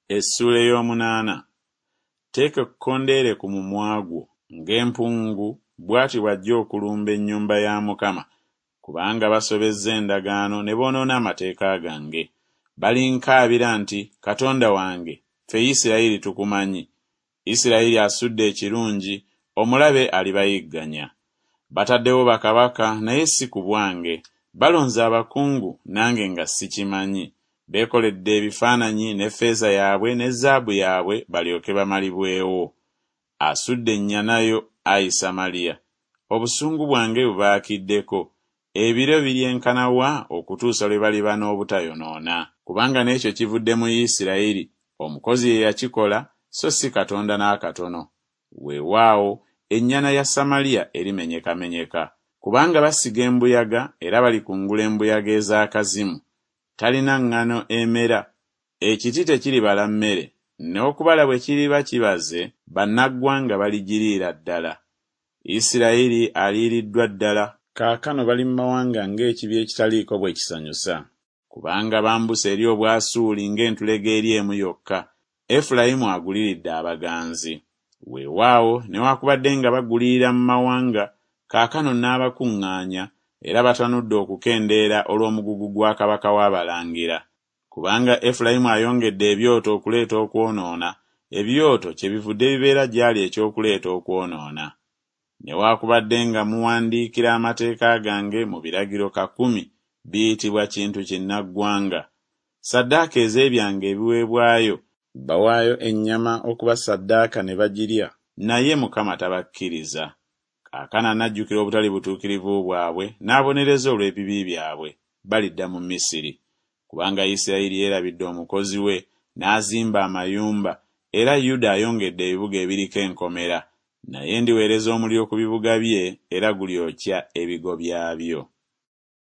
Essula ey'omunaana. Teeka ekkondeere ku mumwa gwo ng'empungu, bw'ati bw'ajja okulumba ennyumba ya Mukama, kubanga basobezza endagaano ne boonoona amateeka gange. Balinkaabira nti, Katonda wange, ffe Isirayiri tukumanyi. Isirayiri asudde ekirungi, omulabe alibayigganya. Bataddewo bakabaka, naye si ku bwange. Balonze abakungu, nange nga sikimanyi. Beekoledde ebifaananyi ne ffeeza yaabwe ne zaabu yaabwe balyoke bamalibwewo. Asudde ennyana yo, ayi Samaliya. Obusungu bwange bubaakiddeko. Ebiro biryenkana wa okutuusa lwe baliba n'obutayonoona? Kubanga n'ekyo kivudde mu Isirayiri. Omukozi ye yakikola, so si Katonda n'akatono. Weewaawo, ennyana ya Samaliya erimenyekamenyeka. Kubanga basiga embuyaga era balikungula embuyaga ez'akazimu. Talina ngano emera, ekiti tekiribala mmere, n'okubala bwe kiriba kibaze, bannaggwanga baligiriira ddala. Isirayiri aliiriddwa ddala, kaakano bali mu mawanga ng'ekibi ekitaliiko bwe kisanyusa. Kubanga bambuse eri Obwasuuli ng'entulege eri emu yokka. Efulayimu aguliridde abaganzi. Weewaawo, newaakubadde nga bagulirira mu mawanga, kaakano n'abakuŋŋaanya, era batanudde okukendeera olw'omugugu gwa kabaka w'abalangira. Kubanga Efulayimu ayongedde ebyoto okuleeta okwonoona, ebyoto kyebivudde bibeera gyali ekyokuleeta okwonoona. Newaakubadde nga muwandiikira amateeka gange mu biragiro 10, biyitibwa kintu kinnaggwanga. Ssaddaaka ez'ebyange ebiweebwayo, bawaayo ennyama okuba ssaddaaka ne bagirya, naye Mukama tabakkiriza. Kaakano anajjukira obutali butuukirivu bwabwe n'abonereza olw'ebibi byabwe, balidda mu Misiri. Kubanga Isirayiri yeerabidde omukozi we, n'azimba amayumba, era Yuda ayongedde ebibuga ebiriko enkomera. Naye ndiweereza omuliro ku bibuga bye, era gulyokya ebigo byabyo.